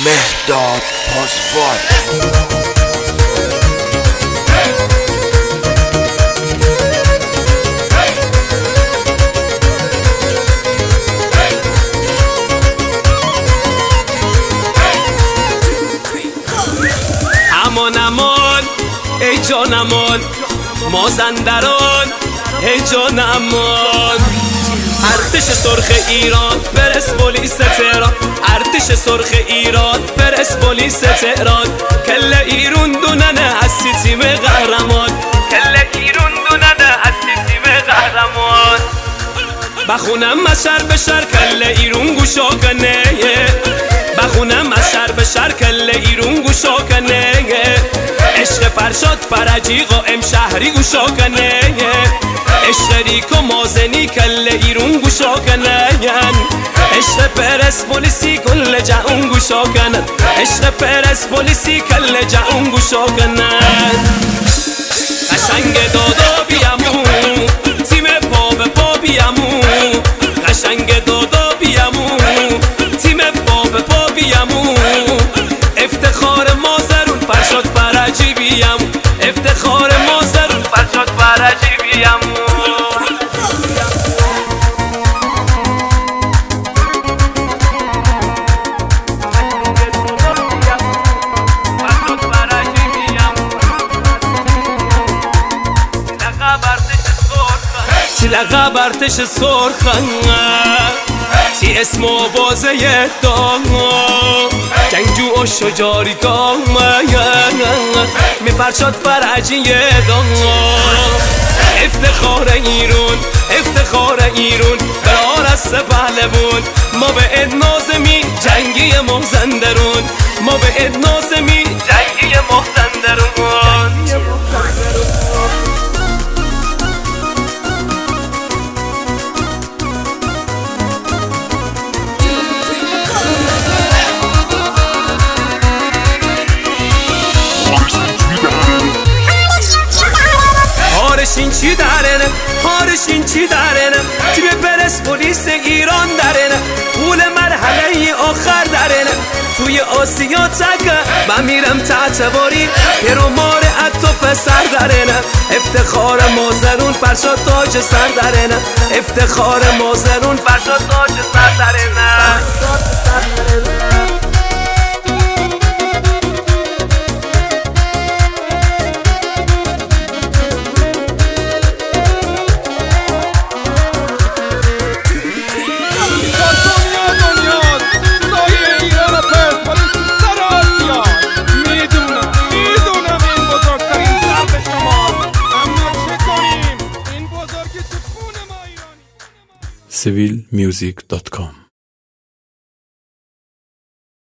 مهداد پاسوال. امان امان ای جان امان، مازندران ای جان امان. ارتش سرخ ایران پرسپولیس تهران، ارتش سرخ ایران پرسپولیس تهران. کل ایرون دوننه هستی تیم قهرمان، کل ایرون دوننه هستی تیم قهرمان. بخونم از شهر به شهر کل ایرون گوشا کنه، بخونم از شهر به شهر کل ایرون گوشا کنه. عشق فرشاد فرجی قائم شهری گوشا کنه، عشق ریکو مازنی کل ایرون گوشا کنه. عشق پرسپولیسی کل جهان گوشا کنه، عشق پرسپولیسی کل جهان گوشا کنه. قشنگ دادا بیامو تیم پا به پا بیامو، قشنگ دادا بیامو تیم پا به پا بیامو. افتخار مازرون فرشاد فرجی بیامو، افتخار مازرون فرشاد فرجی بیامو. لقب ارتش سرخن تی اسم و بازه دام، جنگجو و شجاری دام می فرشاد فرجی دام. افتخار ایرون افتخار ایرون قرار است پهلوون، ما به نازمی جنگی مازندرون، ما به نازمی جنگی مازندرون. هارشین چی دارنم هارشین چی دارنم، تیم پرسپولیس ایران دارنم. پول مرحله آخر دارنم توی آسیا تکه، من میرم تحت باری پیرومار اتو پسر دارنم. افتخار مازرون فرشاد تاج سر دارنم، افتخار مازرون فرشاد تاج سر دارنم. civilmusic.com